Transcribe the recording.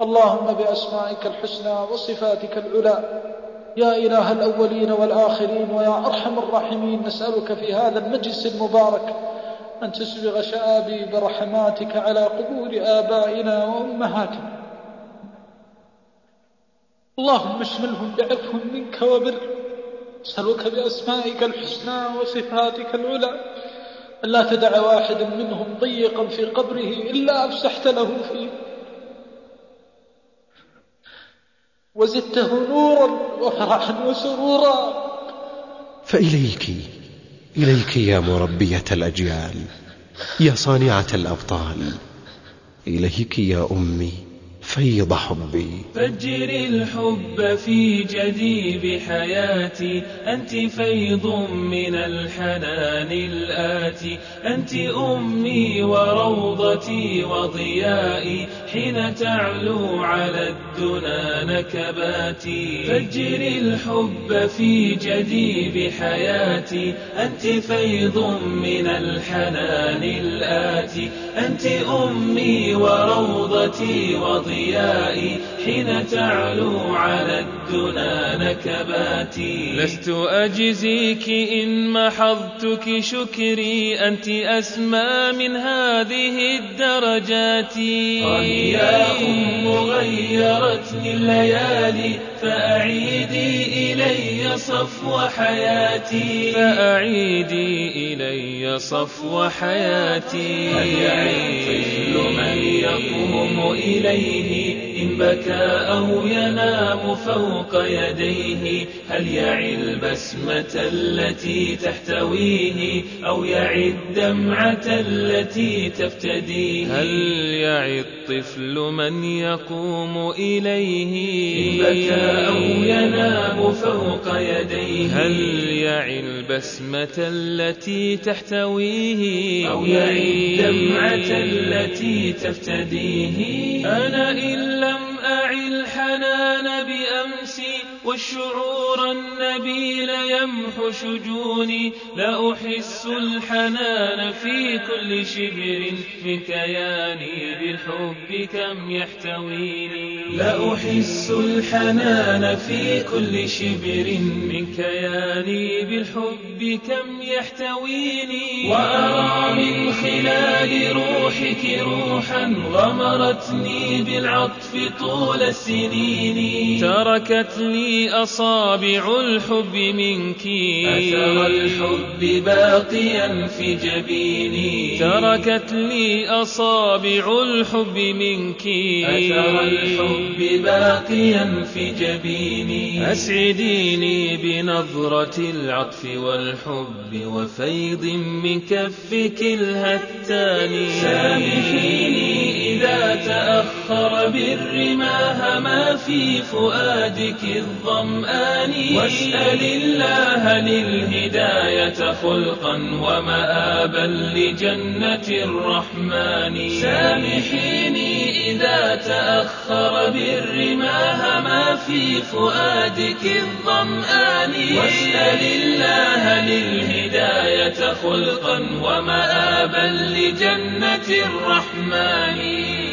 اللهم بأسمائك الحسنى وصفاتك العلى يا إله الأولين والآخرين ويا أرحم الراحمين، نسألك في هذا المجلس المبارك أن تسبغ شآبيب رحماتك على قبور آبائنا وأمهاتنا. اللهم اشملهم بعفو منك وبر. نسألك بأسمائك الحسنى وصفاتك العلى ألا تدع واحدا منهم ضيقا في قبره إلا أفسحت له فيه وزدته نورا وفرحا وسرورا. فإليك يا مربية الأجيال، يا صانعة الأبطال، إليك يا أمي فيض حبي. فجر الحب في جديب حياتي، أنت فيض من الحنان الآتي، أنت أمي وروضتي وضيائي، حين تعلو على الدنا نكباتي. فجر الحب في جديب حياتي، أنت فيض من الحنان الآتي، أنت أمي وروضتي وضيائي، حين تعلو على الدنا نكباتي. لست أجزيك إن محضتك شكري، أنت أسمى من هذه الدرجات. يا أم غيرتني الليالي، فأعيدي إلي صفو حياتي، فأعيدي إلي صفو حياتي. هل يعي الطفل من يقوم إليه إن بكى أو ينام فوق يديه؟ هل يعي البسمة التي تحتويه أو يعي الدمعة التي تفتديه؟ هل يعي الطفل من يقوم إليه إن بكى أو ينام فوق يديه؟ هل يعي البسمة التي تحتويه أو يعي الدمعة التي تفتديه؟ أنا إن لم أعي الحنان بأمسي والشعور النبيل يمحو شجوني، لا أحس الحنان في كل شبر من كياني بالحب كم يحتويني. لا أحس الحنان في كل شبر من كياني بالحب كم يحتويني. وأرى من خلال روحك روحا غمرتني بالعطف طول السنين، تركت لي أصابع الحب منك أثر الحب باقيا في جبيني، تركت لي أصابع الحب منك أثر الحب باقيا في جبيني. أسعديني بنظرة العطف والحب وفيض من كفك الهتان. سامحيني إذا تأخر بالرماه ما في فؤادك الظمآن، واسأل الله للهداية خلقا ومآبا لجنة الرحمن. سامحيني إذا تأخر بالرماه ما في فؤادك الظمآن، واسأل الله للهداية خلقا ومآبا لجنة الرحمن.